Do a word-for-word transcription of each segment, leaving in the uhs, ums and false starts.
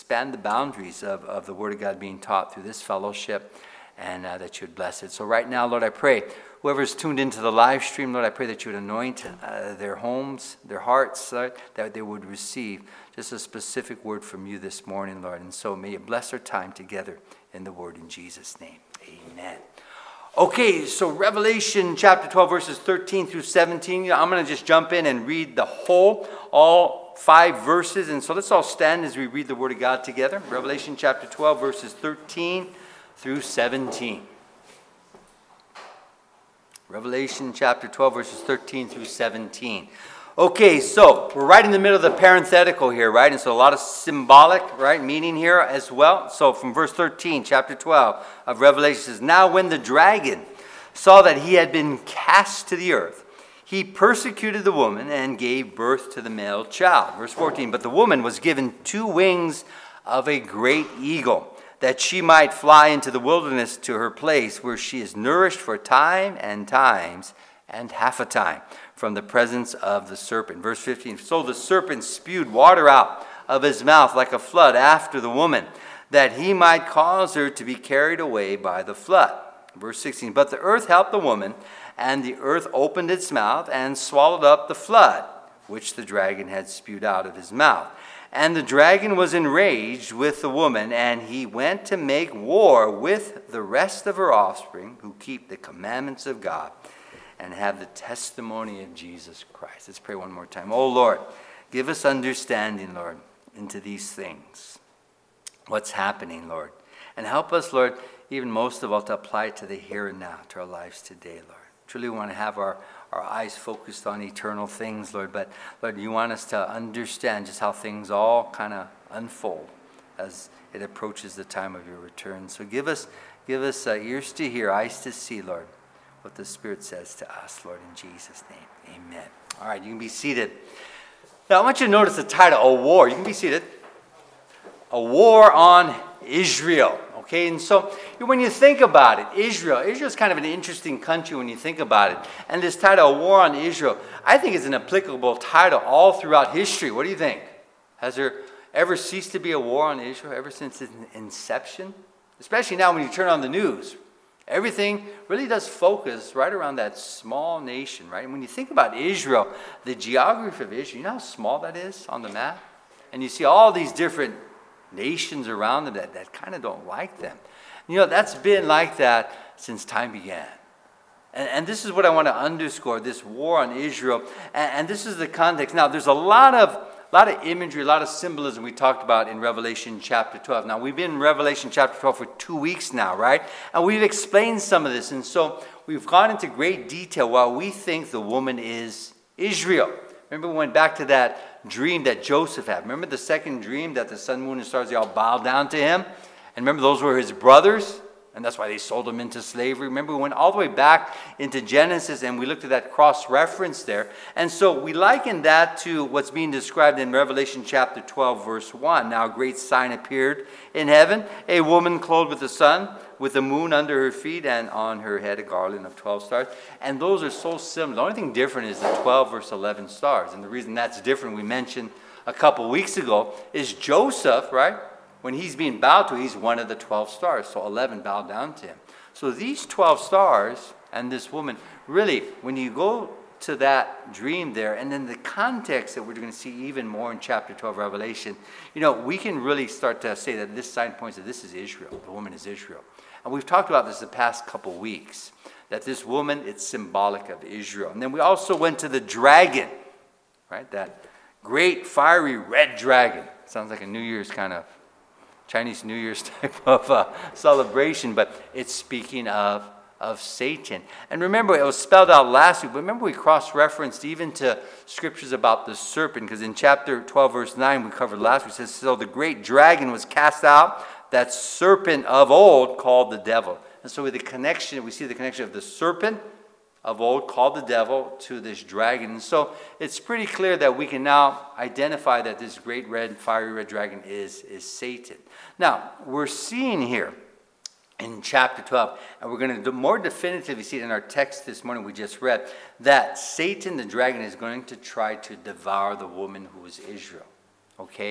expand the boundaries of, of the Word of God being taught through this fellowship, and uh, that you would bless it. So right now, Lord, I pray, whoever's tuned into the live stream, Lord, I pray that you would anoint uh, their homes, their hearts, Lord, that they would receive just a specific word from you this morning, Lord. And so may you bless our time together in the Word in Jesus' name. Amen. Okay, so Revelation chapter twelve, verses thirteen through seventeen. I'm going to just jump in and read the whole, all five verses. And so let's all stand as we read the Word of God together. Revelation chapter twelve, verses thirteen through seventeen. Revelation chapter twelve, verses thirteen through seventeen. Okay, so we're right in the middle of the parenthetical here, right? And so a lot of symbolic, right, meaning here as well. So from verse thirteen, chapter twelve of Revelation says, "Now when the dragon saw that he had been cast to the earth, he persecuted the woman and gave birth to the male child." Verse fourteen, "But the woman was given two wings of a great eagle, that she might fly into the wilderness to her place, where she is nourished for time and times and half a time from the presence of the serpent." Verse fifteen, "So the serpent spewed water out of his mouth like a flood after the woman, that he might cause her to be carried away by the flood." Verse sixteen, "But the earth helped the woman, and the earth opened its mouth and swallowed up the flood, which the dragon had spewed out of his mouth. And the dragon was enraged with the woman, and he went to make war with the rest of her offspring, who keep the commandments of God and have the testimony of Jesus Christ." Let's pray one more time. Oh Lord, give us understanding, Lord, into these things. What's happening, Lord? And help us, Lord, even most of all, to apply it to the here and now, to our lives today, Lord. Truly want to have our, our eyes focused on eternal things, Lord. But, Lord, you want us to understand just how things all kind of unfold as it approaches the time of your return. So give us, give us uh, ears to hear, eyes to see, Lord, what the Spirit says to us, Lord, in Jesus' name. Amen. All right, you can be seated. Now, I want you to notice the title, A War. You can be seated. A War on Israel. Okay, and so when you think about it, Israel, Israel is kind of an interesting country when you think about it. And this title, A War on Israel, I think is an applicable title all throughout history. What do you think? Has there ever ceased to be a war on Israel ever since its inception? Especially now when you turn on the news. Everything really does focus right around that small nation, right? And when you think about Israel, the geography of Israel, you know how small that is on the map? And you see all these different nations around them that, that kind of don't like them. You know, that's been like that since time began. And, and this is what I want to underscore, this war on Israel. And, and this is the context. Now, there's a lot of A lot of imagery, a lot of symbolism we talked about in Revelation chapter twelve. Now, we've been in Revelation chapter twelve for two weeks now, right? And we've explained some of this. And so we've gone into great detail why we think the woman is Israel. Remember we went back to that dream that Joseph had. Remember the second dream that the sun, moon, and stars, they all bowed down to him? And remember those were his brothers? And that's why they sold him into slavery. Remember, we went all the way back into Genesis and we looked at that cross-reference there. And so we liken that to what's being described in Revelation chapter twelve, verse one. "Now a great sign appeared in heaven, a woman clothed with the sun, with the moon under her feet, and on her head a garland of twelve stars." And those are so similar. The only thing different is the twelve, verse eleven stars. And the reason that's different, we mentioned a couple weeks ago, is Joseph, right? When he's being bowed to, he's one of the twelve stars. So eleven bowed down to him. So these twelve stars and this woman, really, when you go to that dream there, and then the context that we're going to see even more in chapter twelve Revelation, you know, we can really start to say that this sign points that this is Israel. The woman is Israel. And we've talked about this the past couple weeks, that this woman, it's symbolic of Israel. And then we also went to the dragon, right? That great fiery red dragon. Sounds like a New Year's kind of Chinese New Year's type of uh, celebration, but it's speaking of, of Satan. And remember, it was spelled out last week, but remember we cross-referenced even to scriptures about the serpent, because in chapter twelve, verse nine, we covered last week, it says, "So the great dragon was cast out, that serpent of old called the devil." And so with the connection, we see the connection of the serpent of old called the devil to this dragon. And so it's pretty clear that we can now identify that this great red, fiery red dragon is, is Satan. Now, we're seeing here in chapter twelve, and we're going to more definitively see it in our text this morning we just read, that Satan, the dragon, is going to try to devour the woman who is Israel. Okay?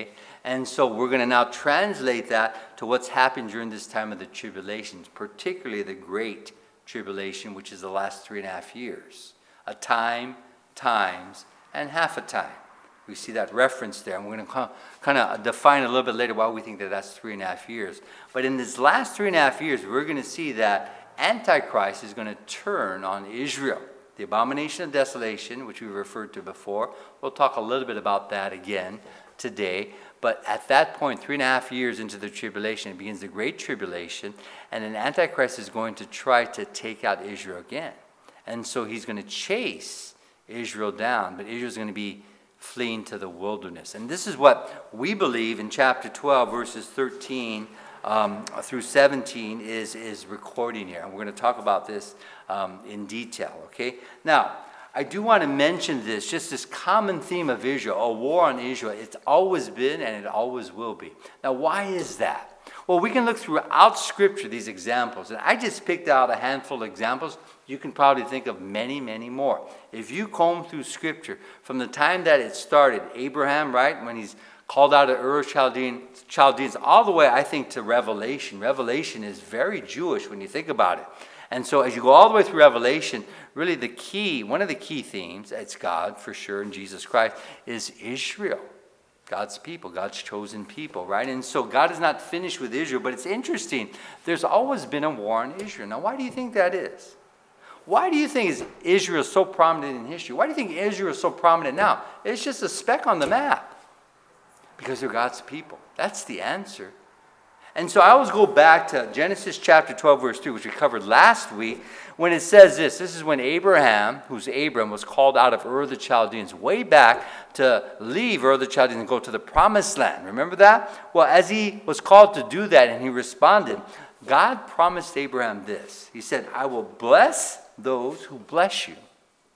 And so we're going to now translate that to what's happened during this time of the tribulations, particularly the Great Tribulation, which is the last three and a half years. A time, times, and half a time. We see that reference there, and we're going to kind of define a little bit later why we think that that's three and a half years. But in this last three and a half years, we're going to see that Antichrist is going to turn on Israel. The abomination of desolation, which we referred to before. We'll talk a little bit about that again today. But at that point, three and a half years into the tribulation, it begins the Great Tribulation, and then Antichrist is going to try to take out Israel again. And so he's going to chase Israel down, but Israel's going to be fleeing to the wilderness. And this is what we believe in chapter twelve, verses thirteen um, through seventeen is, is recording here. And we're going to talk about this um, in detail, okay? Now, I do want to mention this, just this common theme of Israel, a war on Israel. It's always been and it always will be. Now, why is that? Well, we can look throughout Scripture, these examples. And I just picked out a handful of examples. You can probably think of many, many more. If you comb through Scripture, from the time that it started, Abraham, right, when he's called out of Ur of Chaldeans, Chaldeans, all the way, I think, to Revelation. Revelation is very Jewish when you think about it. And so as you go all the way through Revelation, really the key, one of the key themes, it's God for sure, and Jesus Christ, is Israel. God's people, God's chosen people, right? And so God is not finished with Israel, but it's interesting. There's always been a war on Israel. Now, why do you think that is? Why do you think is Israel so prominent in history? Why do you think Israel is so prominent now? It's just a speck on the map. Because they're God's people. That's the answer. And so I always go back to Genesis chapter twelve, verse three, which we covered last week, when it says this. This is when Abraham, who's Abram, was called out of Ur of the Chaldeans, way back to leave Ur of the Chaldeans and go to the promised land. Remember that? Well, as he was called to do that and he responded, God promised Abraham this. He said, I will bless those who bless you,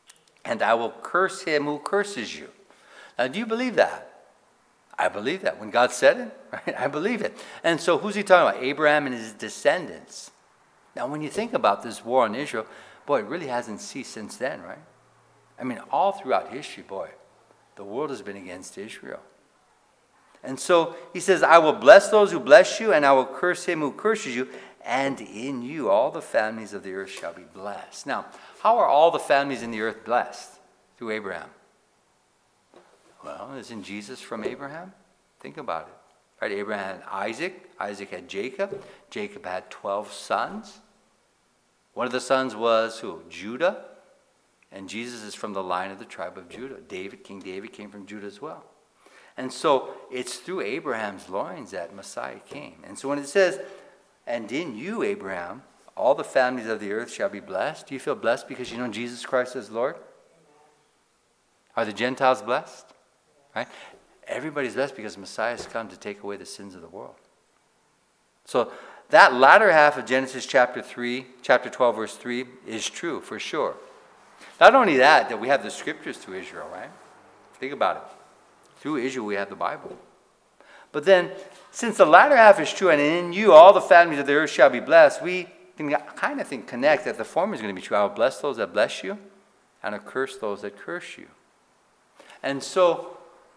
and I will curse him who curses you. Now, do you believe that? I believe that. When God said it, right? I believe it. And so who's he talking about? Abraham and his descendants. Now, when you think about this war on Israel, boy, it really hasn't ceased since then, right? I mean, all throughout history, boy, the world has been against Israel. And so he says, I will bless those who bless you, and I will curse him who curses you, and in you all the families of the earth shall be blessed. Now, how are all the families in the earth blessed? Through Abraham. Well, isn't Jesus from Abraham? Think about it. Right? Abraham had Isaac. Isaac had Jacob. Jacob had twelve sons. One of the sons was who? Judah. And Jesus is from the line of the tribe of Judah. David, King David, came from Judah as well. And so it's through Abraham's loins that Messiah came. And so when it says, and in you, Abraham, all the families of the earth shall be blessed. Do you feel blessed because you know Jesus Christ as Lord? Are the Gentiles blessed? Right? Everybody's blessed because Messiah has come to take away the sins of the world. So that latter half of Genesis chapter three, chapter twelve, verse three is true for sure. Not only that, that we have the scriptures through Israel, right? Think about it. Through Israel we have the Bible. But then, since the latter half is true, and in you all the families of the earth shall be blessed, we can kind of think, connect that the former is going to be true. I will bless those that bless you, and I'll curse those that curse you. And so,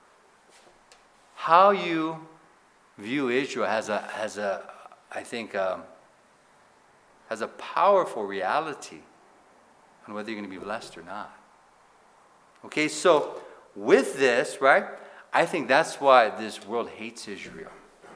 how you view Israel has a, has a I think, um, has a powerful reality on whether you're going to be blessed or not. Okay, so with this, right, I think that's why this world hates Israel.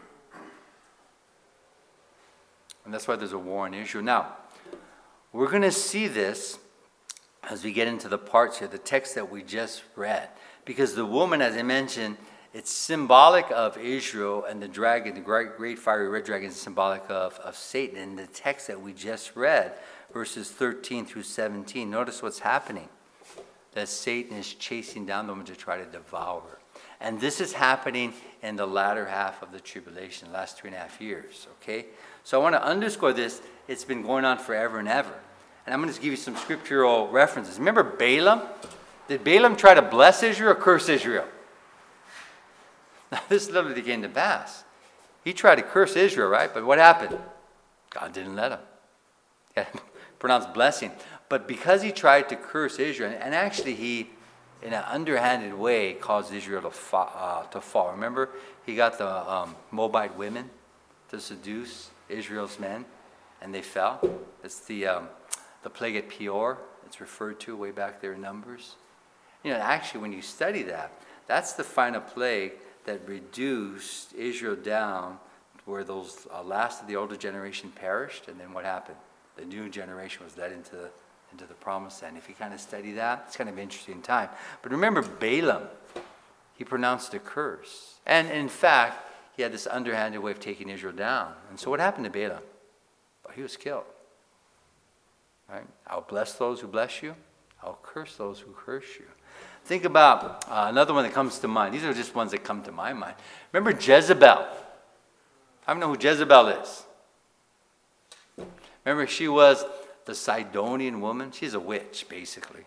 And that's why there's a war in Israel. Now, we're going to see this as we get into the parts here, the text that we just read. Because the woman, as I mentioned, it's symbolic of Israel, and the dragon, the great, great fiery red dragon, is symbolic of, of Satan. In the text that we just read, verses thirteen through seventeen, notice what's happening. That Satan is chasing down the woman to try to devour her. And this is happening in the latter half of the tribulation, the last three and a half years, okay? So I want to underscore this. It's been going on forever and ever. And I'm going to give you some scriptural references. Remember Balaam? Did Balaam try to bless Israel or curse Israel? Now, this literally came to pass. He tried to curse Israel, right? But what happened? God didn't let him. He had pronounced blessing. But because he tried to curse Israel, and actually he in an underhanded way, caused Israel to, fa- uh, to fall. Remember, he got the um, Moabite women to seduce Israel's men, and they fell. It's the, um, the plague at Peor. It's referred to way back there in Numbers. You know, actually, when you study that, that's the final plague that reduced Israel down where those uh, last of the older generation perished, and then what happened? The new generation was led into the, into the promised land. If you kind of study that, it's kind of an interesting time. But remember Balaam, he pronounced a curse. And in fact, he had this underhanded way of taking Israel down. And so what happened to Balaam? Well, he was killed. Right? I'll bless those who bless you. I'll curse those who curse you. Think about uh, another one that comes to mind. These are just ones that come to my mind. Remember Jezebel. I don't know who Jezebel is. Remember, she was the Sidonian woman. She's a witch, basically.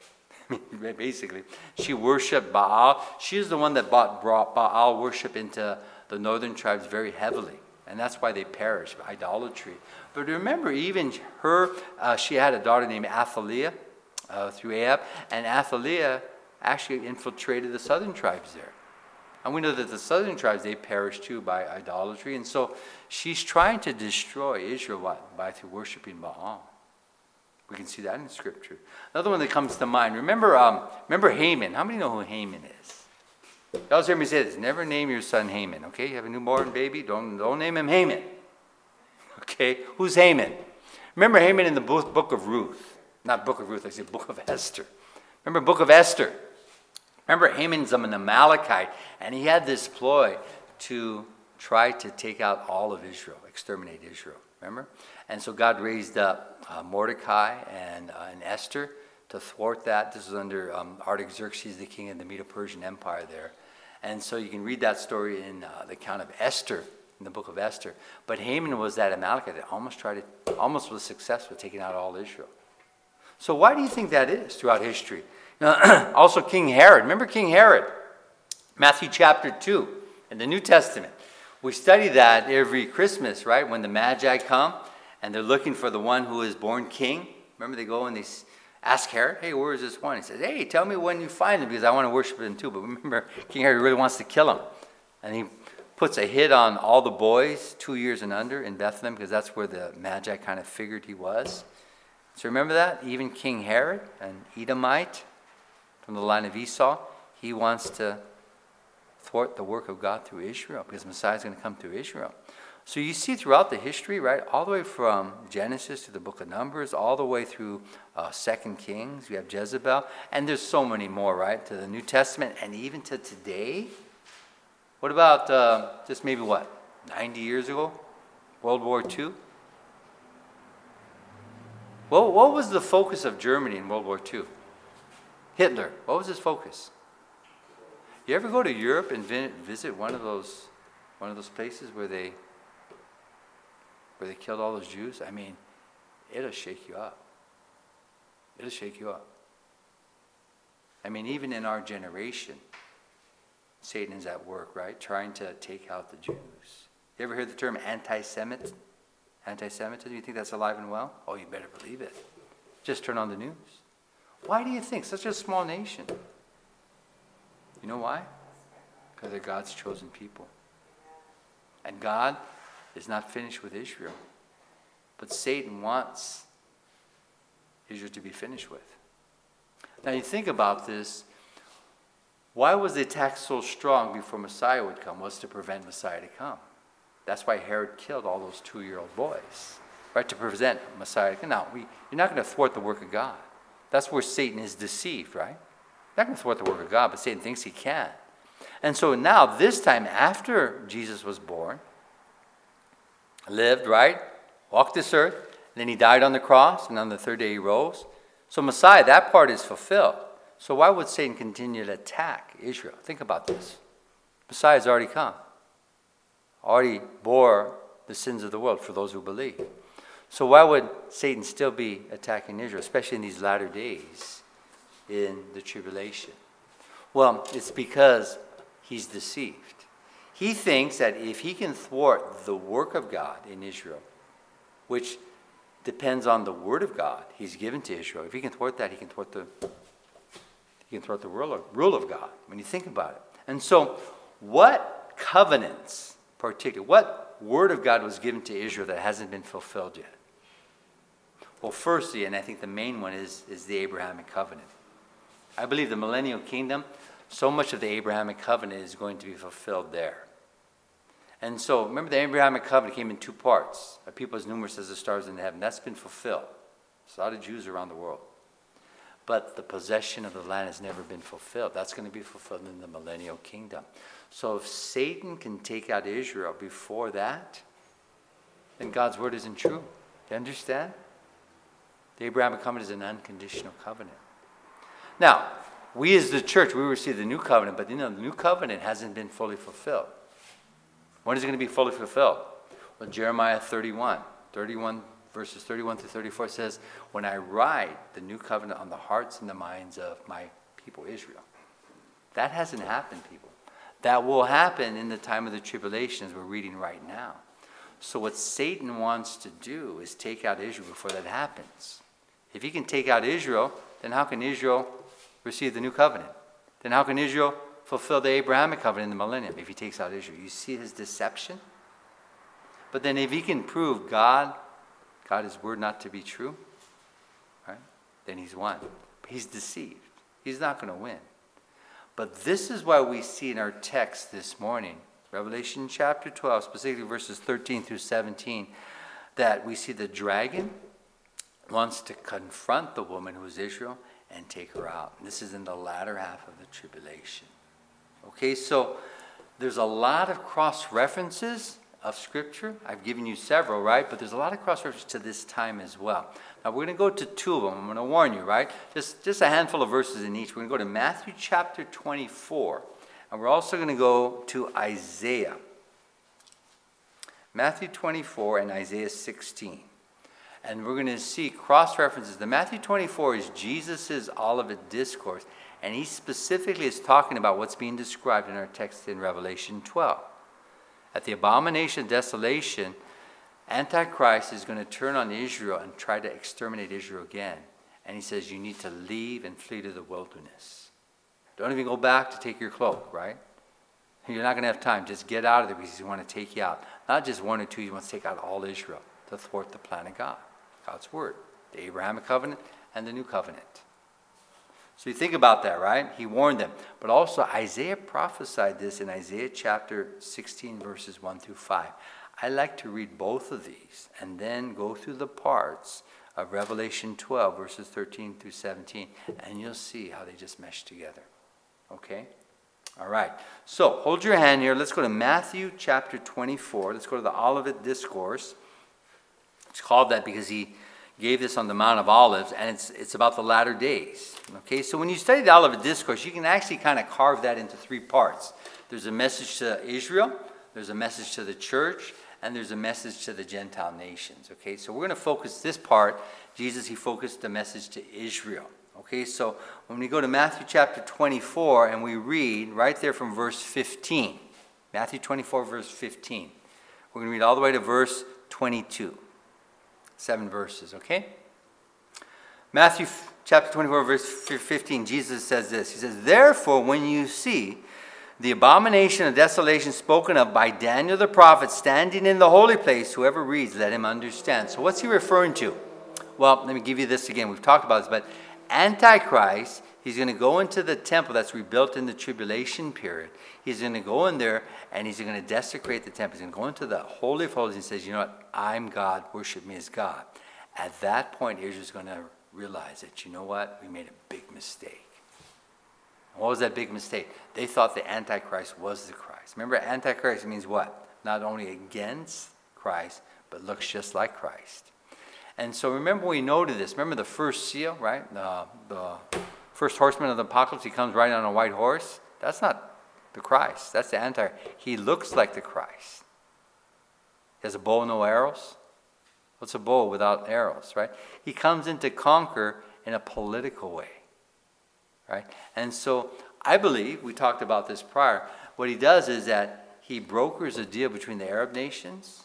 basically. She worshipped Baal. She is the one that brought, brought Baal worship into the northern tribes very heavily. And that's why they perished, idolatry. But remember, even her, uh, she had a daughter named Athaliah uh, through Ahab. And Athaliah actually infiltrated the southern tribes there. And we know that the southern tribes, they perished too by idolatry. And so she's trying to destroy Israel what? By through worshiping Baal. We can see that in Scripture. Another one that comes to mind. Remember, um, remember Haman. How many know who Haman is? You always hear me say this. Never name your son Haman. Okay, you have a newborn baby. Don't don't name him Haman. Okay, who's Haman? Remember Haman in the book, book of Ruth. Not book of Ruth. I said book of Esther. Remember book of Esther. Remember, Haman's an Amalekite, and he had this ploy to try to take out all of Israel, exterminate Israel, remember? And so God raised up uh, Mordecai and, uh, and Esther to thwart that. This was under um, Artaxerxes, the king of the Medo-Persian Empire there. And so you can read that story in uh, the account of Esther, in the book of Esther. But Haman was that Amalekite that almost tried to, almost was successful taking out all Israel. So why do you think that is throughout history? Now, also King Herod. Remember King Herod? Matthew chapter two in the New Testament. We study that every Christmas, right? When the Magi come and they're looking for the one who is born king. Remember they go and they ask Herod, hey, where is this one? He says, hey, tell me when you find him because I want to worship him too. But remember, King Herod really wants to kill him. And he puts a hit on all the boys two years and under in Bethlehem because that's where the Magi kind of figured he was. So remember that? Even King Herod, an Edomite, from the line of Esau, he wants to thwart the work of God through Israel because Messiah is going to come through Israel. So you see throughout the history, right, all the way from Genesis to the book of Numbers, all the way through uh, Second Kings, we have Jezebel, and there's so many more, right, to the New Testament and even to today. What about uh, just maybe what, ninety years ago, World War Two? Well, what was the focus of Germany in World War Two? Hitler, what was his focus? You ever go to Europe and vi- visit one of those one of those places where they where they killed all those Jews? I mean, it'll shake you up. It'll shake you up. I mean, even in our generation, Satan is at work, right? Trying to take out the Jews. You ever heard the term anti-Semit? Anti-Semitism? You think that's alive and well? Oh, you better believe it. Just turn on the news. Why do you think? Such a small nation. You know why? Because they're God's chosen people. And God is not finished with Israel. But Satan wants Israel to be finished with. Now you think about this. Why was the attack so strong before Messiah would come? Was to prevent Messiah to come. That's why Herod killed all those two-year-old boys. Right? To prevent Messiah to come. Now, we, you're not going to thwart the work of God. That's where Satan is deceived, right? Not going to thwart the work of God, but Satan thinks he can. And so now, this time after Jesus was born, lived, right? Walked this earth, and then he died on the cross, and on the third day he rose. So Messiah, that part is fulfilled. So why would Satan continue to attack Israel? Think about this. Messiah's already come. Already bore the sins of the world for those who believe. So why would Satan still be attacking Israel, especially in these latter days in the tribulation? Well, it's because he's deceived. He thinks that if he can thwart the work of God in Israel, which depends on the word of God he's given to Israel, if he can thwart that, he can thwart the You can throw out the rule of, rule of God when you think about it. And so, what covenants, particularly, what word of God was given to Israel that hasn't been fulfilled yet? Well, firstly, and I think the main one is, is the Abrahamic covenant. I believe the millennial kingdom, so much of the Abrahamic covenant is going to be fulfilled there. And so, remember, the Abrahamic covenant came in two parts. A people as numerous as the stars in heaven. That's been fulfilled. There's a lot of Jews around the world. But the possession of the land has never been fulfilled. That's going to be fulfilled in the millennial kingdom. So if Satan can take out Israel before that, then God's word isn't true. You understand? The Abrahamic covenant is an unconditional covenant. Now, we as the church, we receive the new covenant, but you know, the new covenant hasn't been fully fulfilled. When is it going to be fully fulfilled? Well, Jeremiah thirty-one, thirty-one verses thirty-one through thirty-four says, when I write the new covenant on the hearts and the minds of my people Israel. That hasn't happened, people. That will happen in the time of the tribulation as we're reading right now. So what Satan wants to do is take out Israel before that happens. If he can take out Israel, then how can Israel receive the new covenant? Then how can Israel fulfill the Abrahamic covenant in the millennium if he takes out Israel? You see his deception? But then if he can prove God, God his word not to be true, right? Then he's won. He's deceived. He's not going to win. But this is why we see in our text this morning, Revelation chapter twelve, specifically verses thirteen through seventeen, that we see the dragon wants to confront the woman who is Israel and take her out. And this is in the latter half of the tribulation. Okay, so there's a lot of cross-references of Scripture. I've given you several, right? But there's a lot of cross-references to this time as well. Now, we're going to go to two of them. I'm going to warn you, right? Just, just a handful of verses in each. We're going to go to Matthew chapter twenty-four. And we're also going to go to Isaiah. Matthew twenty-four and Isaiah sixteen. And we're going to see cross-references. The Matthew twenty-four is Jesus' Olivet Discourse. And he specifically is talking about what's being described in our text in Revelation twelve. At the abomination of desolation, Antichrist is going to turn on Israel and try to exterminate Israel again. And he says, you need to leave and flee to the wilderness. Don't even go back to take your cloak, right? You're not going to have time. Just get out of there because he's going to take you out. Not just one or two, he wants to take out all Israel to thwart the plan of God. God's word. The Abrahamic covenant and the new covenant. So you think about that, right? He warned them. But also Isaiah prophesied this in Isaiah chapter sixteen, verses one through five. I like to read both of these and then go through the parts of Revelation twelve, verses thirteen through seventeen, and you'll see how they just mesh together. Okay? All right. So hold your hand here. Let's go to Matthew chapter twenty-four. Let's go to the Olivet Discourse. It's called that because he gave this on the Mount of Olives, and it's it's about the latter days. Okay, so when you study the Olivet Discourse, you can actually kind of carve that into three parts. There's a message to Israel, there's a message to the church, and there's a message to the Gentile nations. Okay, so we're going to focus this part. Jesus, he focused the message to Israel. Okay, so when we go to Matthew chapter twenty-four and we read right there from verse fifteen, Matthew twenty-four, verse fifteen, we're going to read all the way to verse twenty-two. Seven verses, okay? Matthew chapter twenty-four, verse fifteen, Jesus says this. He says, therefore, when you see the abomination of desolation spoken of by Daniel the prophet standing in the holy place, whoever reads, let him understand. So what's he referring to? Well, let me give you this again. We've talked about this, but Antichrist, he's going to go into the temple that's rebuilt in the tribulation period. He's going to go in there and he's going to desecrate the temple. He's going to go into the Holy of Holies and says, you know what, I'm God, worship me as God. At that point, Israel's going to realize that, you know what, we made a big mistake. And what was that big mistake? They thought the Antichrist was the Christ. Remember, Antichrist means what? Not only against Christ, but looks just like Christ. And so remember we noted this. Remember the first seal, right? The, the first horseman of the apocalypse, he comes riding on a white horse. That's not the Christ. That's the Antichrist. He looks like the Christ. He has a bow and no arrows. What's a bow without arrows, right? He comes in to conquer in a political way, right? And so I believe, we talked about this prior, what he does is that he brokers a deal between the Arab nations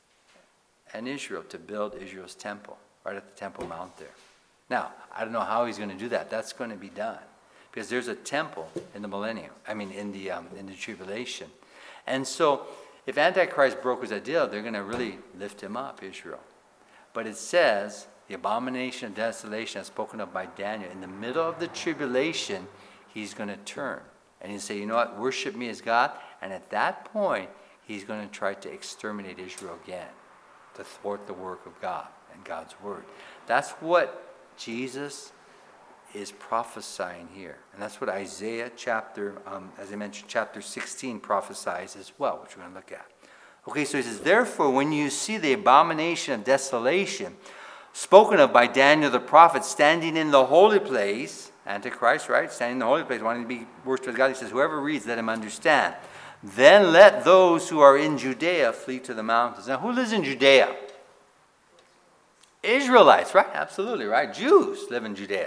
and Israel to build Israel's temple, right at the Temple Mount there. Now, I don't know how he's going to do that. That's going to be done. because there's a temple in the millennium. I mean, in the um, in the tribulation. And so, if Antichrist brokers that deal, they're going to really lift him up, Israel. But it says, the abomination of desolation is spoken of by Daniel. In the middle of the tribulation, he's going to turn. And he'll say, you know what, worship me as God. And at that point, he's going to try to exterminate Israel again, to thwart the work of God and God's word. That's what Jesus is prophesying here. And that's what Isaiah chapter, um, as I mentioned, chapter sixteen prophesies as well, which we're going to look at. Okay, so he says, therefore, when you see the abomination of desolation spoken of by Daniel the prophet standing in the holy place, Antichrist, right? Standing in the holy place, wanting to be worshipped with God. He says, whoever reads, let him understand. Then let those who are in Judea flee to the mountains. Now, who lives in Judea? Israelites, right? Absolutely, right? Jews live in Judea.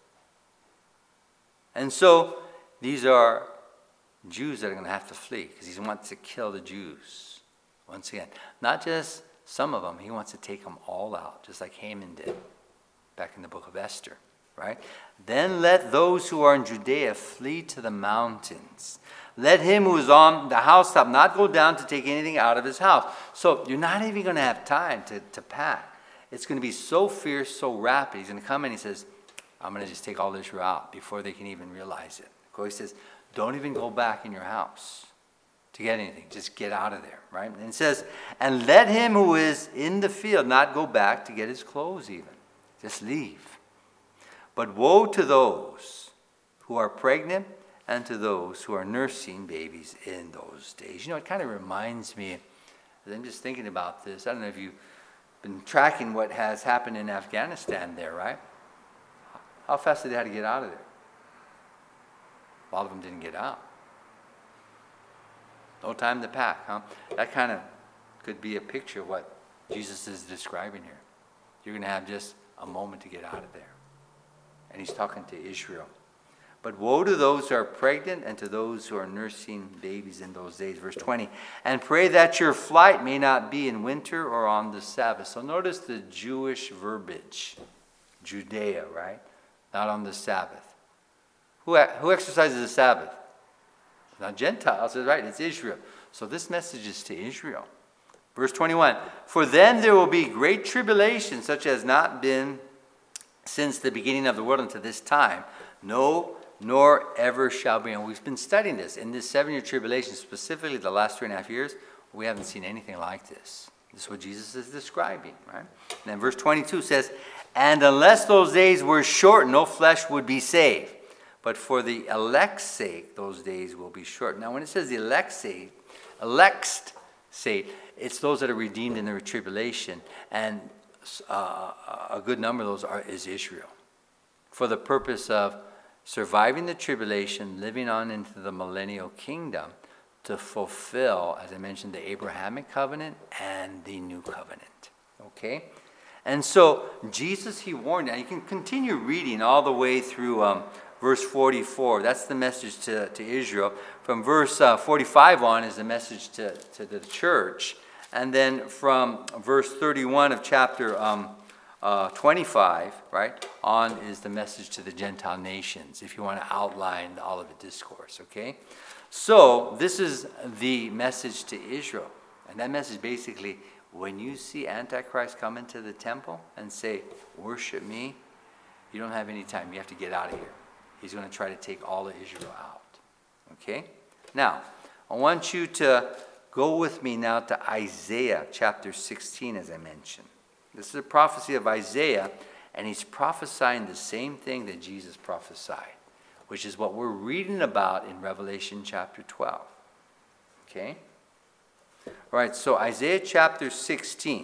And so, these are Jews that are going to have to flee because he wants to kill the Jews. Once again, not just some of them, he wants to take them all out, just like Haman did back in the book of Esther, right? Then let those who are in Judea flee to the mountains. Let him who is on the housetop not go down to take anything out of his house. So you're not even going to have time to, to pack. It's going to be so fierce, so rapid. He's going to come in and he says, I'm going to just take all Israel out before they can even realize it. He says, don't even go back in your house to get anything. Just get out of there, right? And it says, and let him who is in the field not go back to get his clothes even. Just leave. But woe to those who are pregnant and to those who are nursing babies in those days. You know, it kind of reminds me, as I'm just thinking about this, I don't know if you've been tracking what has happened in Afghanistan there, right? How fast did they have to get out of there? A lot of them didn't get out. No time to pack, huh? That kind of could be a picture of what Jesus is describing here. You're going to have just a moment to get out of there. And he's talking to Israel. But woe to those who are pregnant and to those who are nursing babies in those days. Verse twenty. And pray that your flight may not be in winter or on the Sabbath. So notice the Jewish verbiage. Judea, right? Not on the Sabbath. Who, who exercises the Sabbath? Not Gentiles, right? It's Israel. So this message is to Israel. Verse twenty-one. For then there will be great tribulation, such as not been since the beginning of the world unto this time. No, nor ever shall be. And we've been studying this. In this seven-year tribulation, specifically the last three and a half years, we haven't seen anything like this. This is what Jesus is describing, right? And then verse twenty-two says, and unless those days were short, no flesh would be saved. But for the elect's sake, those days will be short. Now, when it says the elect's sake, elect's sake, it's those that are redeemed in the tribulation. And uh, a good number of those are is Israel. For the purpose of surviving the tribulation, living on into the millennial kingdom, to fulfill, as I mentioned, the Abrahamic covenant and the new covenant. Okay? And so, Jesus, he warned, and you can continue reading all the way through um, verse forty-four. That's the message to, to Israel. From verse uh, forty-five on is the message to, to the church. And then from verse thirty-one of chapter um, uh, twenty-five, right, on is the message to the Gentile nations, if you want to outline the Olivet Discourse, okay? So this is the message to Israel. And that message basically, when you see Antichrist come into the temple and say, worship me, you don't have any time. You have to get out of here. He's going to try to take all of Israel out. Okay? Now, I want you to go with me now to Isaiah chapter sixteen, as I mentioned. This is a prophecy of Isaiah, and he's prophesying the same thing that Jesus prophesied, which is what we're reading about in Revelation chapter twelve. Okay? All right, so Isaiah chapter sixteen.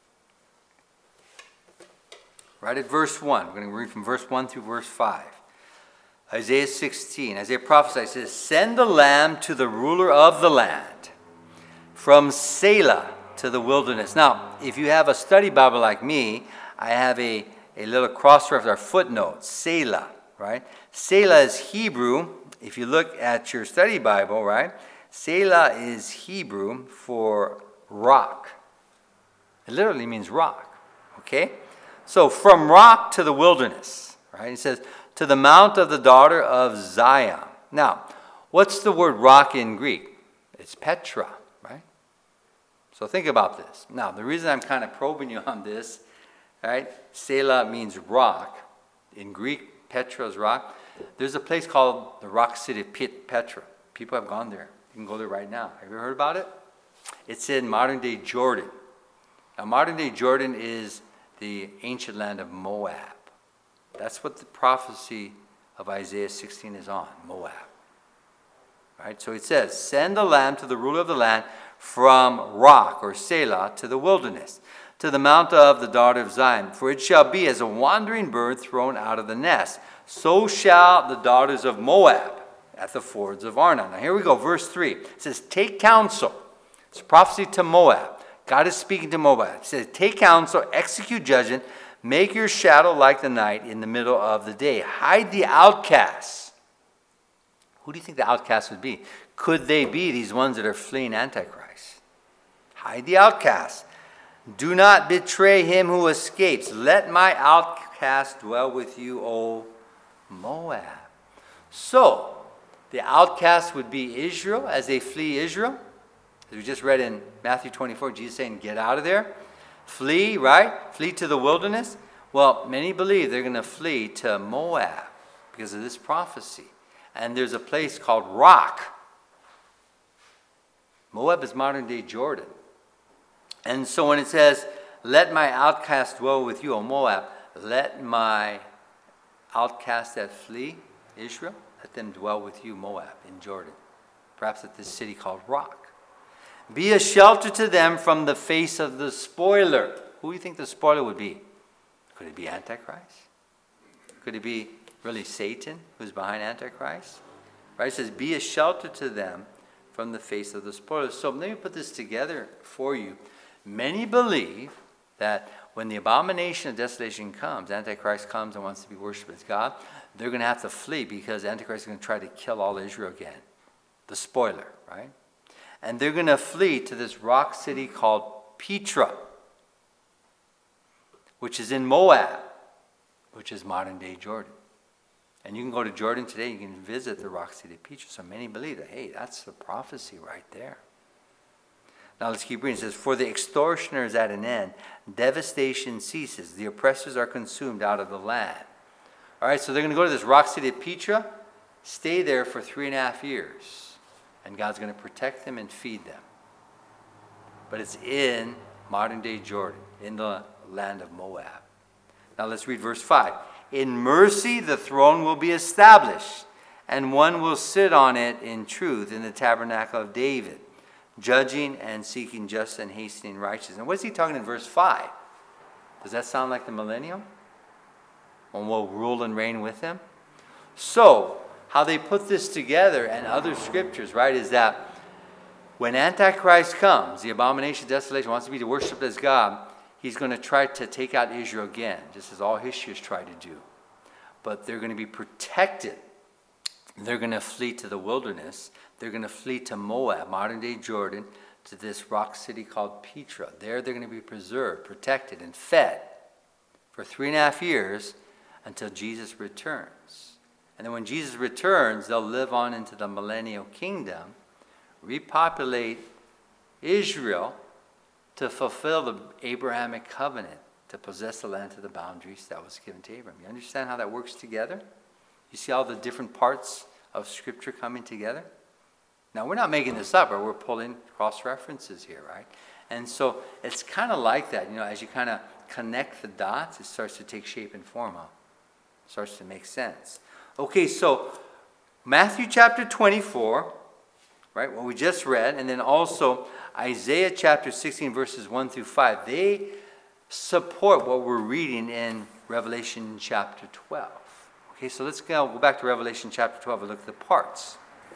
Right at verse one. We're going to read from verse one through verse five. Isaiah sixteen. Isaiah prophesies, says, send the lamb to the ruler of the land, from Selah to the wilderness. Now, if you have a study Bible like me, I have a, a little cross-reference, or footnote, Selah, right? Selah is Hebrew. If you look at your study Bible, right? Selah is Hebrew for rock. It literally means rock, okay? So from rock to the wilderness, right? It says, to the mount of the daughter of Zion. Now, what's the word rock in Greek? It's Petra, right? So think about this. Now, the reason I'm kind of probing you on this, right? Selah means rock. In Greek, Petra is rock. There's a place called the Rock City of Petra. People have gone there. You can go there right now. Have you heard about it? It's in modern-day Jordan. Now, modern-day Jordan is the ancient land of Moab. That's what the prophecy of Isaiah sixteen is on, Moab. Right? So it says, send the lamb to the ruler of the land from Rock or Selah to the wilderness, to the mount of the daughter of Zion. For it shall be as a wandering bird thrown out of the nest. So shall the daughters of Moab at the fords of Arnon. Now here we go, verse three. It says, take counsel. It's a prophecy to Moab. God is speaking to Moab. He says, take counsel, execute judgment, make your shadow like the night in the middle of the day. Hide the outcasts. Who do you think the outcasts would be? Could they be these ones that are fleeing Antichrist? Hide the outcasts. Do not betray him who escapes. Let my outcast dwell with you, O Moab. So, the outcast would be Israel as they flee Israel. As we just read in Matthew twenty-four, Jesus saying, get out of there. Flee, right? Flee to the wilderness. Well, many believe they're going to flee to Moab because of this prophecy. And there's a place called Rock. Moab is modern-day Jordan. And so when it says, let my outcast dwell with you, O Moab, let my outcasts that flee Israel, let them dwell with you, Moab, in Jordan. Perhaps at this city called Rock. Be a shelter to them from the face of the spoiler. Who do you think the spoiler would be? Could it be Antichrist? Could it be really Satan who's behind Antichrist? Right? It says, be a shelter to them from the face of the spoiler. So let me put this together for you. Many believe that when the abomination of desolation comes, Antichrist comes and wants to be worshipped as God, they're going to have to flee because Antichrist is going to try to kill all Israel again. The spoiler, right? And they're going to flee to this rock city called Petra, which is in Moab, which is modern-day Jordan. And you can go to Jordan today, you can visit the rock city of Petra. So many believe that, hey, that's the prophecy right there. Now let's keep reading. It says, for the extortioner is at an end. Devastation ceases. The oppressors are consumed out of the land. All right, so they're going to go to this rock city of Petra, stay there for three and a half years. And God's going to protect them and feed them. But it's in modern-day Jordan, in the land of Moab. Now let's read verse five. In mercy the throne will be established, and one will sit on it in truth in the tabernacle of David, judging and seeking justice and hastening righteousness. And what is he talking in verse five? Does that sound like the millennium? When we'll rule and reign with him? So, how they put this together and other scriptures, right, is that when Antichrist comes, the abomination of desolation wants to be worshipped as God, he's going to try to take out Israel again, just as all history has tried to do. But they're going to be protected. They're going to flee to the wilderness. They're going to flee to Moab, modern-day Jordan, to this rock city called Petra. There they're going to be preserved, protected, and fed for three and a half years until Jesus returns. And then when Jesus returns, they'll live on into the millennial kingdom, repopulate Israel to fulfill the Abrahamic covenant, to possess the land to the boundaries that was given to Abraham. You understand how that works together? You see all the different parts of Scripture coming together? Now, we're not making this up, or we're pulling cross-references here, right? And so it's kind of like that. You know, as you kind of connect the dots, it starts to take shape and form. Huh? It starts to make sense. Okay, so Matthew chapter twenty-four, right, what we just read, and then also Isaiah chapter sixteen, verses one through five, they support what we're reading in Revelation chapter twelve. Okay, so let's go, go back to Revelation chapter twelve and look at the parts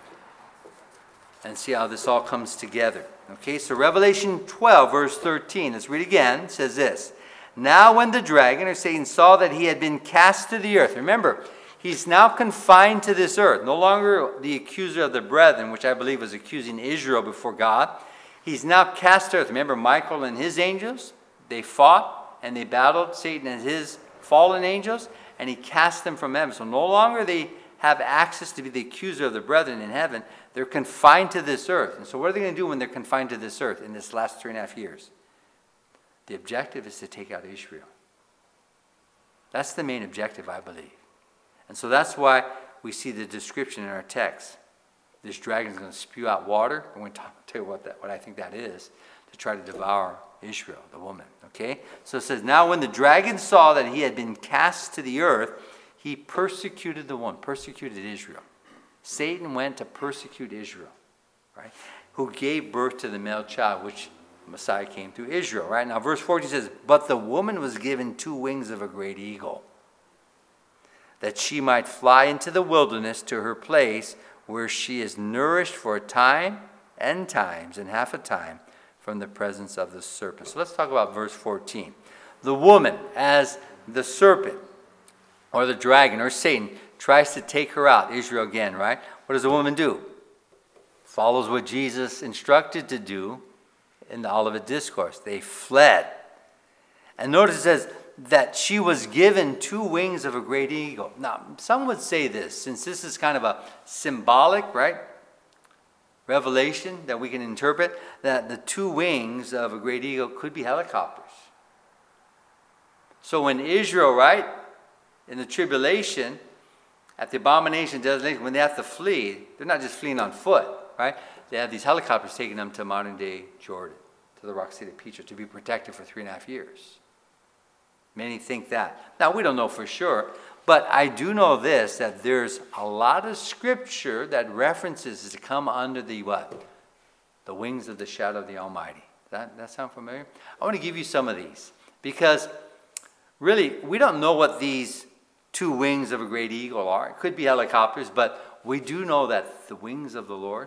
and see how this all comes together. Okay, so Revelation twelve, verse thirteen, let's read again. It says this, now when the dragon, or Satan, saw that he had been cast to the earth, remember, he's now confined to this earth, no longer the accuser of the brethren, which I believe was accusing Israel before God. He's now cast to earth. Remember Michael and his angels? They fought and they battled Satan and his fallen angels. and he cast them from heaven. So no longer they have access to be the accuser of the brethren in heaven. They're confined to this earth. And so what are they going to do when they're confined to this earth in this last three and a half years? The objective is to take out Israel. That's the main objective, I believe. And so that's why we see the description in our text. This dragon is going to spew out water. I'm going to talk, tell you what, that, what I think that is, to try to devour Israel, the woman. Okay? So it says, now when the dragon saw that he had been cast to the earth, he persecuted the one, persecuted Israel. Satan went to persecute Israel, right? Who gave birth to the male child, which Messiah came through Israel, right? Now verse fourteen says, but the woman was given two wings of a great eagle, that she might fly into the wilderness to her place, where she is nourished for a time and times and half a time from the presence of the serpent. So let's talk about verse fourteen. The woman, as the serpent, or the dragon, or Satan, tries to take her out, Israel again, right? What does the woman do? Follows what Jesus instructed to do in the Olivet Discourse. They fled. And notice it says that she was given two wings of a great eagle. Now, some would say this, since this is kind of a symbolic, right, revelation that we can interpret, that the two wings of a great eagle could be helicopters. So when Israel, right, in the tribulation, at the abomination designation, when they have to flee, they're not just fleeing on foot, right? They have these helicopters taking them to modern-day Jordan, to the rock city of Petra, to be protected for three and a half years. Many think that. Now, we don't know for sure, but I do know this, that there's a lot of scripture that references to come under the what? The wings of the shadow of the Almighty. Does that, that sound familiar? I want to give you some of these, because really, we don't know what these two wings of a great eagle are. It could be helicopters, but we do know that the wings of the Lord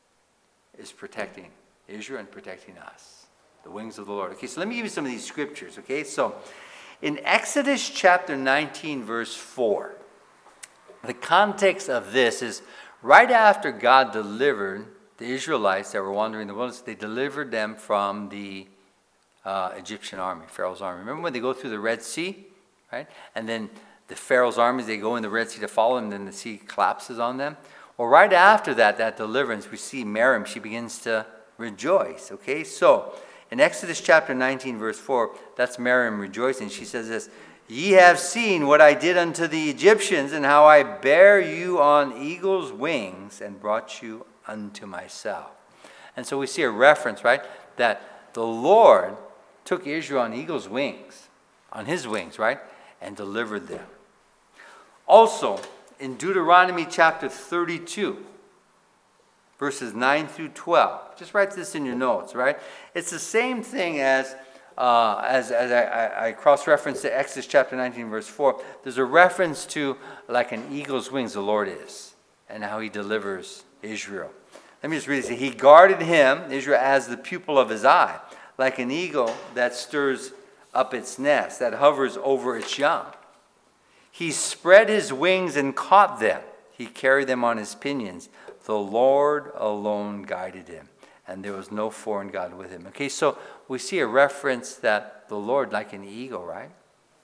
is protecting Israel and protecting us. The wings of the Lord. Okay, so let me give you some of these scriptures, okay? So, in Exodus chapter nineteen, verse four, the context of this is right after God delivered the Israelites that were wandering in the wilderness, they delivered them from the uh, Egyptian army, Pharaoh's army. Remember when they go through the Red Sea, right? And then the Pharaoh's armies, they go in the Red Sea to follow them, and then the sea collapses on them. Well, right after that, that deliverance, we see Miriam, she begins to rejoice, okay? So, in Exodus chapter nineteen, verse four, that's Miriam rejoicing. She says this, ye have seen what I did unto the Egyptians, and how I bare you on eagle's wings, and brought you unto myself. And so we see a reference, right, that the Lord took Israel on eagle's wings, on his wings, right, and delivered them. Also, in Deuteronomy chapter thirty-two, verses nine through twelve. Just write this in your notes, right? It's the same thing as, uh, as, as I, I, I cross-reference to Exodus chapter nineteen, verse four. There's a reference to like an eagle's wings the Lord is, and how he delivers Israel. Let me just read it. He guarded him, Israel, as the pupil of his eye, like an eagle that stirs up its nest, that hovers over its young. He spread his wings and caught them. He carried them on his pinions. The Lord alone guided him, and there was no foreign God with him. Okay, so we see a reference that the Lord, like an eagle, right?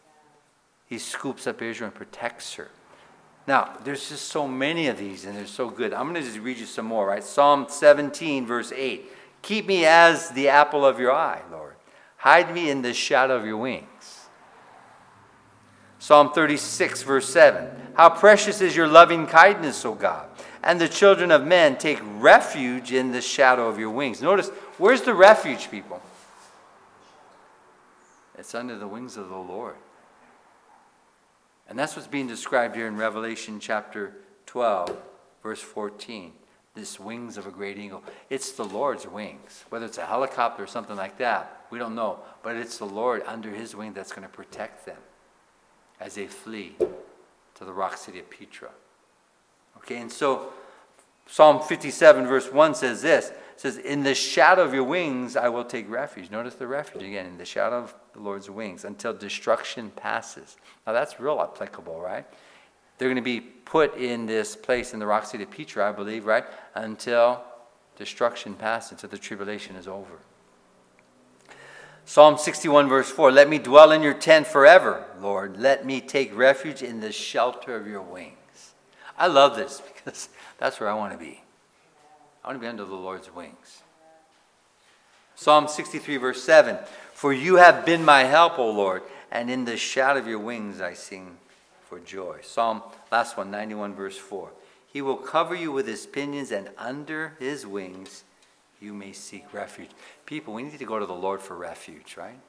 He scoops up Israel and protects her. Now, there's just so many of these, and they're so good. I'm going to just read you some more, right? Psalm seventeen, verse eight. Keep me as the apple of your eye, Lord. Hide me in the shadow of your wings. Psalm thirty-six, verse seven. How precious is your loving kindness, O God. And the children of men take refuge in the shadow of your wings. Notice, where's the refuge, people? It's under the wings of the Lord. And that's what's being described here in Revelation chapter twelve, verse fourteen. This wings of a great eagle. It's the Lord's wings. Whether it's a helicopter or something like that, we don't know. But it's the Lord under his wing that's going to protect them as they flee to the rock city of Petra. Okay, and so Psalm fifty-seven, verse one says this. It says, in the shadow of your wings I will take refuge. Notice the refuge again, in the shadow of the Lord's wings, until destruction passes. Now that's real applicable, right? They're going to be put in this place in the rock city of Petra, I believe, right? Until destruction passes, until the tribulation is over. Psalm sixty-one, verse four, let me dwell in your tent forever, Lord. Let me take refuge in the shelter of your wings. I love this because that's where I want to be. I want to be under the Lord's wings. Psalm sixty-three, verse seven, for you have been my help, O Lord, and in the shadow of your wings I sing for joy. Psalm, last one, ninety-one, verse four. He will cover you with his pinions, and under his wings you may seek refuge. People, we need to go to the Lord for refuge, right?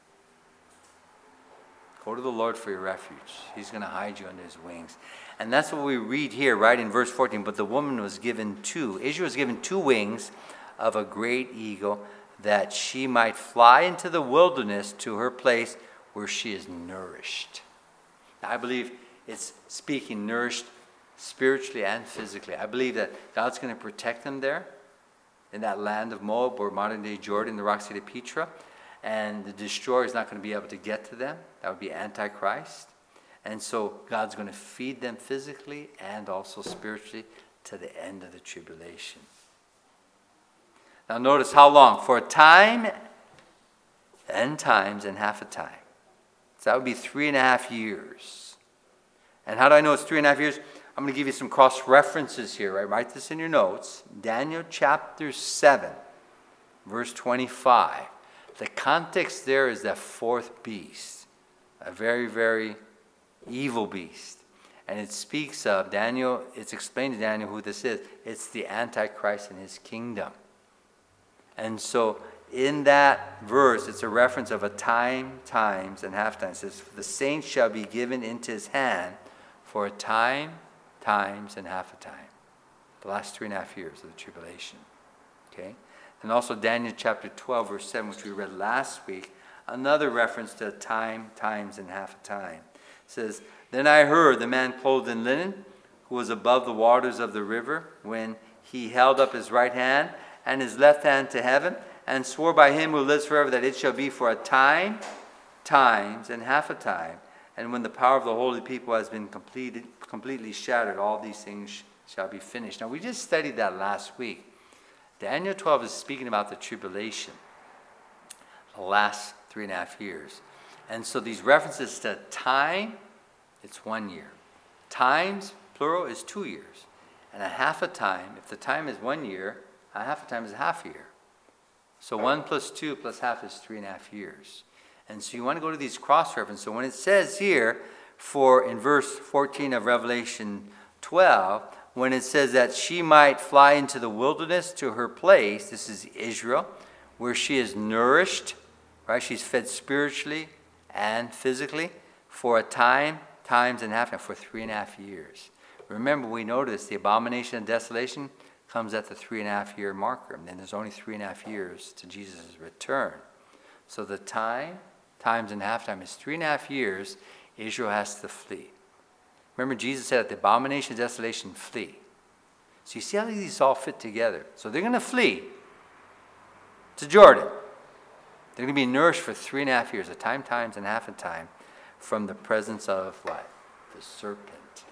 Go to the Lord for your refuge. He's going to hide you under his wings. And that's what we read here, right, in verse fourteen. But the woman was given two. Israel was given two wings of a great eagle, that she might fly into the wilderness to her place where she is nourished. Now, I believe it's speaking nourished spiritually and physically. I believe that God's going to protect them there in that land of Moab, or modern-day Jordan, the rock city of Petra. And the destroyer is not going to be able to get to them. That would be Antichrist. And so God's going to feed them physically and also spiritually to the end of the tribulation. Now notice how long? For a time, and times, and half a time. So that would be three and a half years. And how do I know it's three and a half years? I'm going to give you some cross-references here. Right? Write this in your notes. Daniel chapter seven, verse twenty-five. The context there is that fourth beast, a very, very evil beast. And it speaks of Daniel, it's explained to Daniel who this is. It's the Antichrist and his kingdom. And so in that verse, it's a reference of a time, times, and half time. It says, the saints shall be given into his hand for a time, times, and half a time. The last three and a half years of the tribulation. Okay? And also Daniel chapter twelve, verse seven, which we read last week, another reference to time, times, and half a time. It says, then I heard the man clothed in linen, who was above the waters of the river, when he held up his right hand and his left hand to heaven, and swore by him who lives forever that it shall be for a time, times, and half a time. And when the power of the holy people has been completed, completely shattered, all these things shall be finished. Now, we just studied that last week. Daniel twelve is speaking about the tribulation, the last three and a half years. And so these references to time, it's one year. Times, plural, is two years. And a half a time, if the time is one year, a half a time is a half a year. So one plus two plus half is three and a half years. And so you want to go to these cross-references. So when it says here, for in verse fourteen of Revelation twelve, when it says that she might fly into the wilderness to her place, this is Israel, where she is nourished, right? She's fed spiritually and physically for a time, times, and half, and for three and a half years. Remember, we noticed the abomination of desolation comes at the three and a half year marker. And then there's only three and a half years to Jesus' return. So the time, times, and half time is three and a half years Israel has to flee. Remember, Jesus said at the abomination of desolation, flee. So you see how these all fit together. So they're going to flee to Jordan. They're going to be nourished for three and a half years, a time, times, and half a time, from the presence of what? The serpent.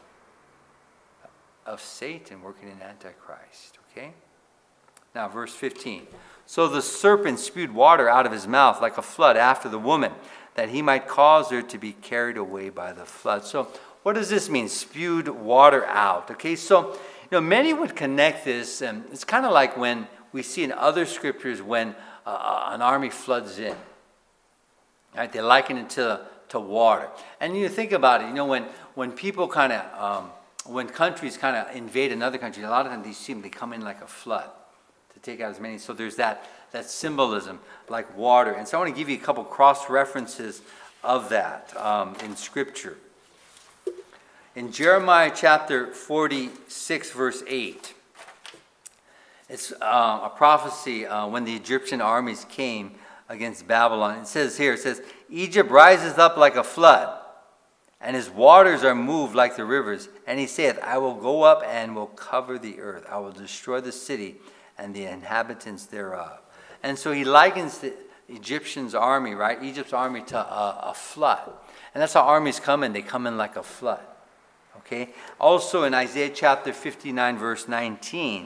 Of Satan working in Antichrist. Okay? Now, verse fifteen. So the serpent spewed water out of his mouth like a flood after the woman, that he might cause her to be carried away by the flood. So what does this mean? Spewed water out. Okay, so you know many would connect this, and it's kind of like when we see in other scriptures when uh, an army floods in. Right? They liken it to, to water. And you think about it, you know, when, when people kind of, um, when countries kind of invade another country, a lot of times they seem they come in like a flood to take out as many. So there's that, that symbolism like water. And so I want to give you a couple cross references of that um, in Scripture. In Jeremiah chapter forty-six, verse eight, it's uh, a prophecy uh, when the Egyptian armies came against Babylon. It says here, it says, Egypt rises up like a flood, and his waters are moved like the rivers. And he saith, I will go up and will cover the earth. I will destroy the city and the inhabitants thereof. And so he likens the Egyptians' army, right? Egypt's army to a, a flood. And that's how armies come in. They come in like a flood. Okay? Also in Isaiah chapter fifty-nine, verse nineteen,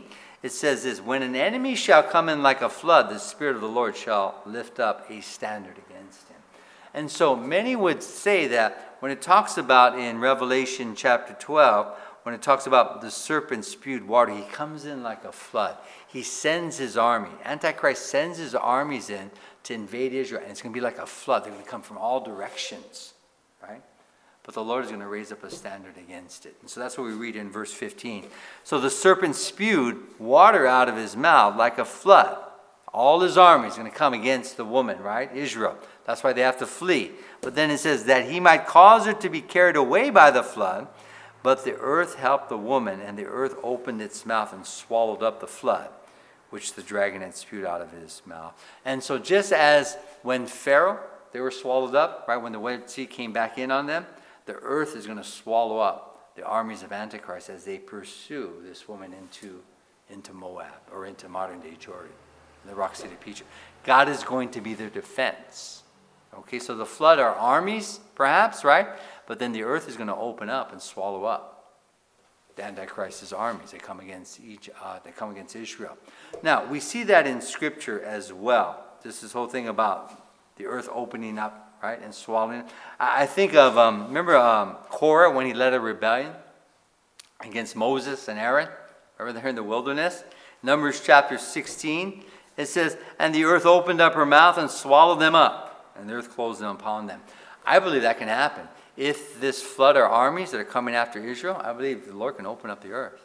it says this, when an enemy shall come in like a flood, the Spirit of the Lord shall lift up a standard against him. And so many would say that when it talks about in Revelation chapter twelve, when it talks about the serpent spewed water, he comes in like a flood. He sends his army. Antichrist sends his armies in to invade Israel, and it's going to be like a flood. They're going to come from all directions, right? But the Lord is going to raise up a standard against it. And so that's what we read in verse fifteen. So the serpent spewed water out of his mouth like a flood. All his army is going to come against the woman, right? Israel. That's why they have to flee. But then it says that he might cause her to be carried away by the flood. But the earth helped the woman, and the earth opened its mouth and swallowed up the flood, which the dragon had spewed out of his mouth. And so just as when Pharaoh, they were swallowed up, right, when the Red Sea came back in on them, the earth is going to swallow up the armies of Antichrist as they pursue this woman into, into Moab, or into modern-day Jordan, the rock city of Petra. God is going to be their defense. Okay, so the flood are armies, perhaps, right? But then the earth is going to open up and swallow up the Antichrist's armies. They come against each, uh, they come against Israel. Now, we see that in Scripture as well. This is whole thing about the earth opening up, right, and swallowing. I, I think of, um, remember um, Korah when he led a rebellion against Moses and Aaron? Remember they're in the wilderness? Numbers chapter sixteen, it says, and the earth opened up her mouth and swallowed them up, and the earth closed them upon them. I believe that can happen. If this flood are armies that are coming after Israel, I believe the Lord can open up the earth.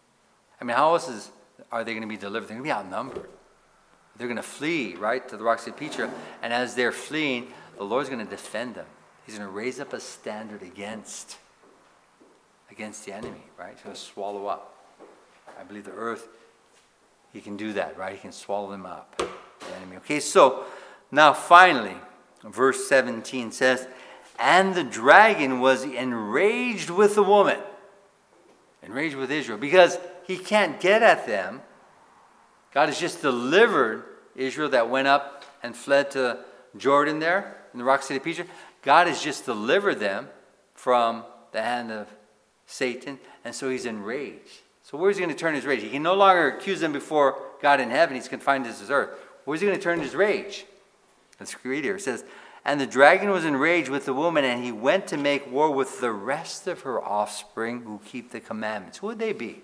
I mean, how else is, are they going to be delivered? They're going to be outnumbered. They're going to flee, right, to the rock city of Petra. And as they're fleeing, the Lord's going to defend them. He's going to raise up a standard against, against the enemy, right? He's going to swallow up. I believe the earth, he can do that, right? He can swallow them up, the enemy. Okay, so now finally, verse seventeen says, and the dragon was enraged with the woman, enraged with Israel, because he can't get at them. God has just delivered Israel that went up and fled to Jordan there in the rock city of Petra. God has just delivered them from the hand of Satan, and so he's enraged. So where's he going to turn his rage? He can no longer accuse them before God in heaven. He's confined to this earth. Where's he going to turn his rage? Let's read here. It says, and the dragon was enraged with the woman, and he went to make war with the rest of her offspring who keep the commandments. Who would they be?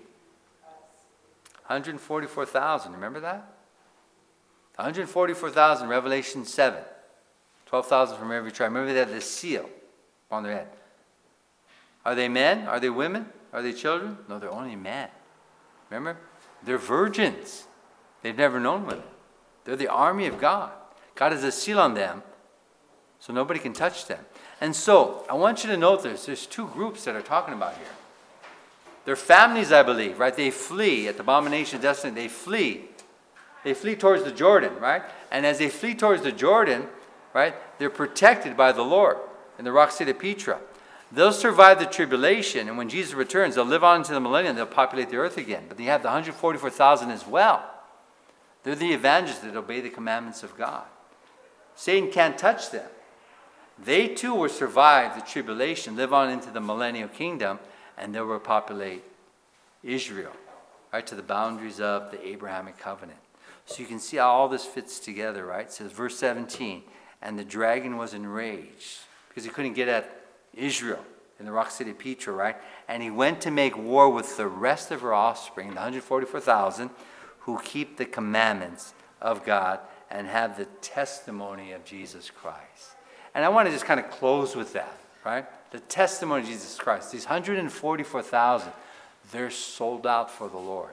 one hundred forty-four thousand. Remember that? one hundred forty-four thousand, Revelation seven. twelve thousand from every tribe. Remember they have this seal on their head. Are they men? Are they women? Are they children? No, they're only men. Remember? They're virgins. They've never known women. They're the army of God. God has a seal on them, so nobody can touch them. And so, I want you to note this. There's two groups that are talking about here. They're families, I believe, right? They flee at the abomination of destiny. They flee. They flee towards the Jordan, right? And as they flee towards the Jordan, right, they're protected by the Lord in the rock city of Petra. They'll survive the tribulation, and when Jesus returns, they'll live on into the millennium. They'll populate the earth again. But you have the one hundred forty-four thousand as well. They're the evangelists that obey the commandments of God. Satan can't touch them. They too will survive the tribulation, live on into the millennial kingdom, and they'll repopulate Israel, right, to the boundaries of the Abrahamic covenant. So you can see how all this fits together, right? It says, verse seventeen, and the dragon was enraged because he couldn't get at Israel in the rock city of Petra, right? And he went to make war with the rest of her offspring, the one hundred forty-four thousand, who keep the commandments of God and have the testimony of Jesus Christ. And I want to just kind of close with that, right? The testimony of Jesus Christ. These one hundred forty-four thousand, they're sold out for the Lord.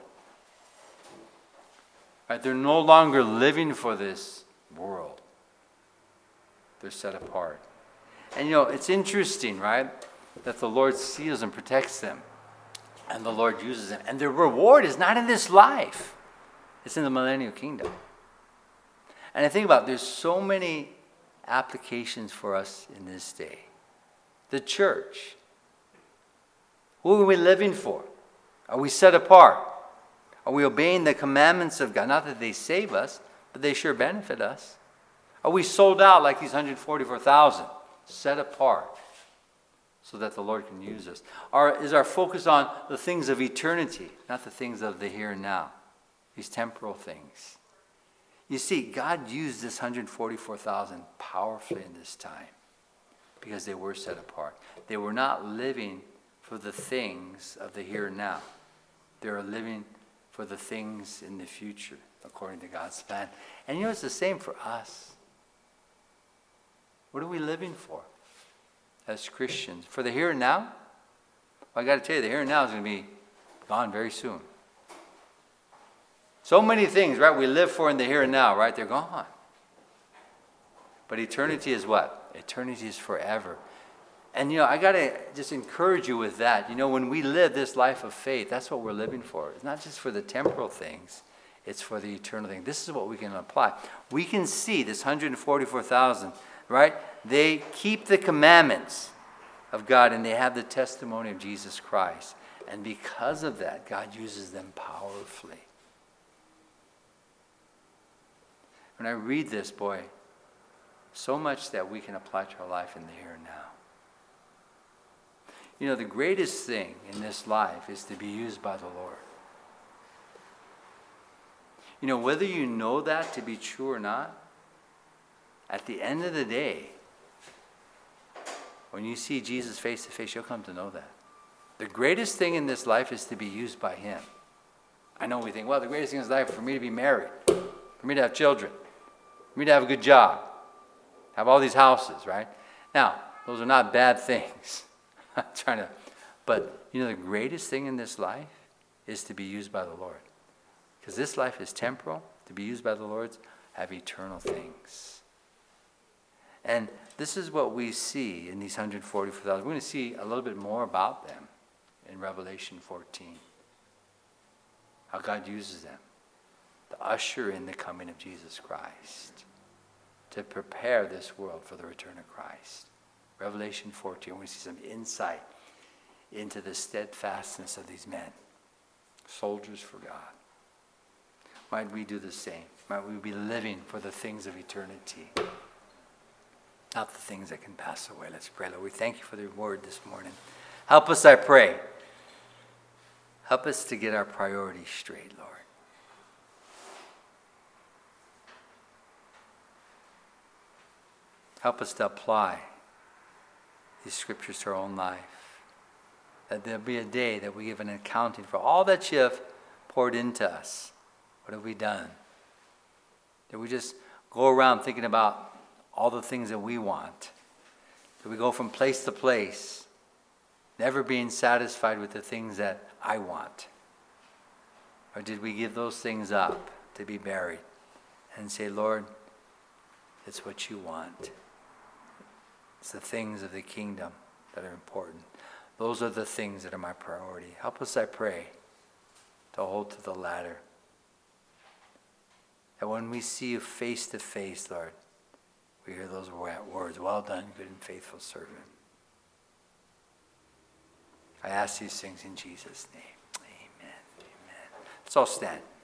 Right? They're no longer living for this world. They're set apart. And you know, it's interesting, right, that the Lord seals and protects them. And the Lord uses them. And their reward is not in this life. It's in the millennial kingdom. And I think about it, there's so many applications for us in this day. The church. Who are we living for? Are we set apart? Are we obeying the commandments of God? Not that they save us, but they sure benefit us. Are we sold out like these one hundred forty-four thousand? Set apart so that the Lord can use us. Or is our focus on the things of eternity, not the things of the here and now? these temporal things. You see, God used this one hundred forty-four thousand powerfully in this time because they were set apart. They were not living for the things of the here and now. They were living for the things in the future, according to God's plan. And you know, it's the same for us. What are we living for as Christians? For the here and now? Well, I got to tell you, the here and now is going to be gone very soon. So many things, right, we live for in the here and now, right? They're gone. But eternity is what? Eternity is forever. And, you know, I got to just encourage you with that. You know, when we live this life of faith, that's what we're living for. It's not just for the temporal things. It's for the eternal thing. This is what we can apply. We can see this one hundred forty-four thousand, right? They keep the commandments of God and they have the testimony of Jesus Christ. And because of that, God uses them powerfully. When I read this, boy, so much that we can apply to our life in the here and now. You know, the greatest thing in this life is to be used by the Lord. You know, whether you know that to be true or not, at the end of the day, when you see Jesus face to face, you'll come to know that. The greatest thing in this life is to be used by Him. I know we think, well, the greatest thing in this life is for me to be married, for me to have children, for me to have a good job, have all these houses, right? Now, those are not bad things. I'm trying to, but you know, the greatest thing in this life is to be used by the Lord. Because this life is temporal. To be used by the Lord, have eternal things. And this is what we see in these one hundred forty-four thousand. We're going to see a little bit more about them in Revelation fourteen. How God uses them to usher in the coming of Jesus Christ, to prepare this world for the return of Christ. Revelation fourteen, we see some insight into the steadfastness of these men, soldiers for God. Might we do the same? Might we be living for the things of eternity, not the things that can pass away? Let's pray. Lord, we thank you for the word this morning. Help us, I pray. Help us to get our priorities straight, Lord. Help us to apply these scriptures to our own life. That there'll be a day that we give an accounting for all that you have poured into us. What have we done? Did we just go around thinking about all the things that we want? Did we go from place to place, never being satisfied with the things that I want? Or did we give those things up to be buried and say, Lord, it's what you want. It's the things of the kingdom that are important. Those are the things that are my priority. Help us, I pray, to hold to the latter. That when we see you face to face, Lord, we hear those words, well done, good and faithful servant. I ask these things in Jesus' name. Amen. Amen. Let's all stand.